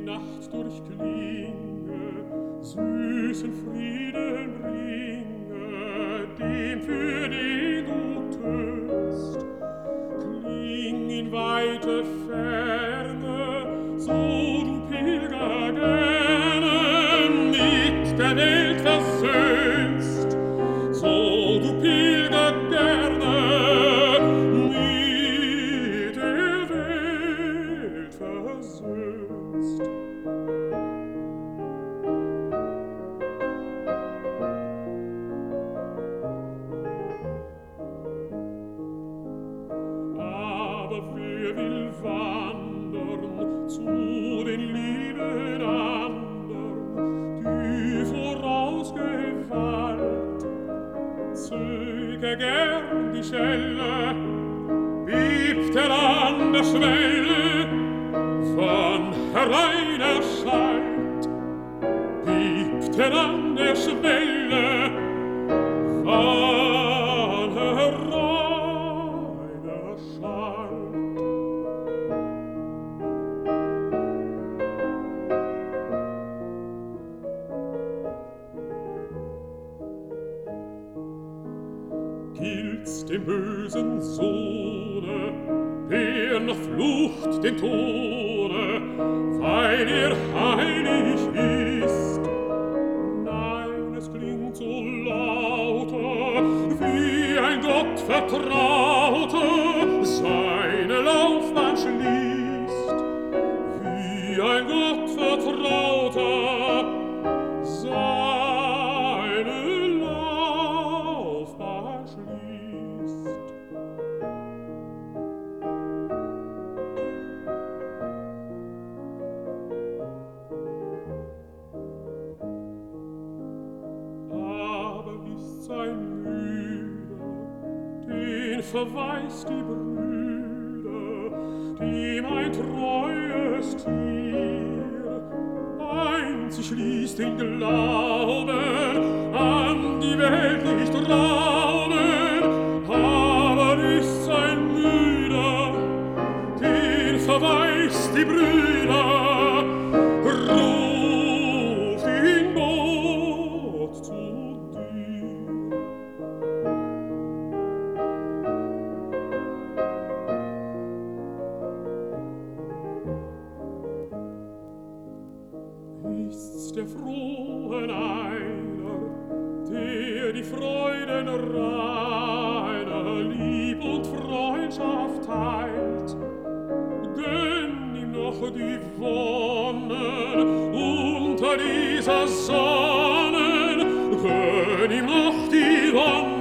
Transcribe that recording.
Nacht durchklinge, süßen Frieden bringe, dem für den du tönst. Kling in weite Ferne, so du Pilger gerne mit der Welt versöhnst, so du Pilger gerne mit der Welt versöhnst. Aber wer will wandern zu den lieben andern, die vorausgeweilt, zöge gern die Schelle, bebt an der Schwelle, von herein erschallt, bebt an der Schwelle, von herein erschallt. Gilt's dem bösen Sohne, der nach Flucht den Tode, weil heilig ist? Nein, es klingt so lauter, wie ein Gott Vertrauter seine Laufbahn schließt, wie ein Gott Vertrauter seine Laufbahn schließt. Aber ist's ein Müder, den verweist die Brüder, dem ein treues Tier einzig schließt den Glauben an die Welt nicht rauben. Aber ist's ein Müder, den verweist die Brüder, ruft ihn Gott zu dir. Ist's der Frohen einer, der die Freuden reiner Lieb und Freundschaft teilt, gönn ihm noch die Wonnen unter dieser Sonne, gönn ihm noch die Wonnen